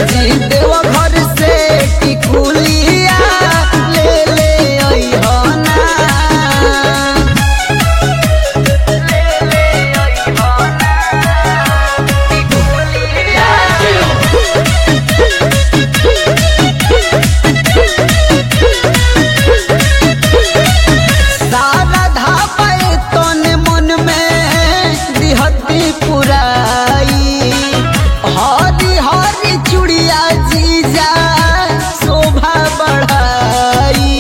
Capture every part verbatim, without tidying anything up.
जी देव घर से टिकुलिया ले ले अइहो ना। सारा धापे तोने मन में दिहती पुराई, हरी हरी चूड़िया जीजा शोभा बढ़ाई।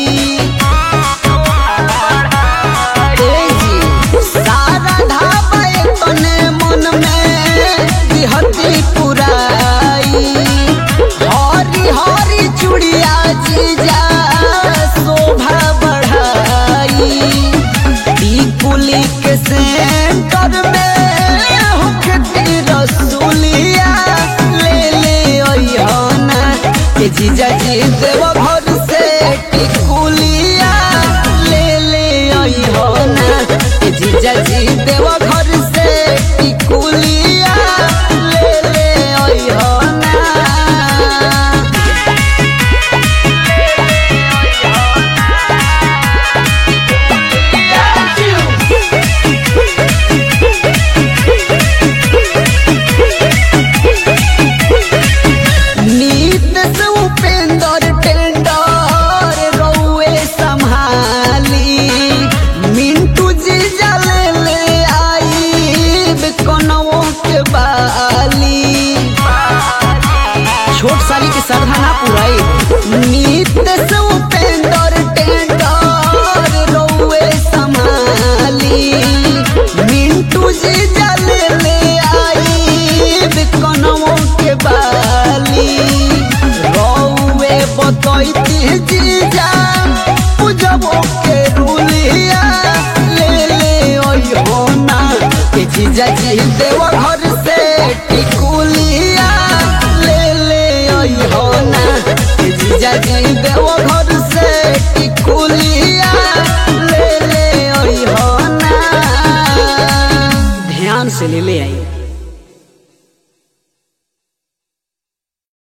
ए जी सारा धापे तोने मन में दिहती पुराई, हरी हरी चूड़िया जीजा शोभा बढ़ाई। टिकुली के सेंटर में होखती रसूलिया ले ले अइहो ना। के जीजा जी देव घर से टिकुलिया ले ले अइहो ना। के जीजा जी देव घर से टिकुलिया ले ले अइहो ना। नीत से उपेंद्र टेंडर रउए संभाली, मिंटू जी जले ले आई कनवो के बाली। छोट साली की श्रद्धा ना पुराई। नीत से उपेंद्र टेंडर रउए संभाली, मिंटू जी जले ले आई कनवो के बाली। रउए बतैती जीजा पूजबो के रुलिया ले ले अइहो ना। के जीजा जी देव घर से टिकुलिया ले ले अइहो ना। के जीजा जी देव घर से टिकुलिया ले ले अइहो ना। ध्यान से ले ले आई।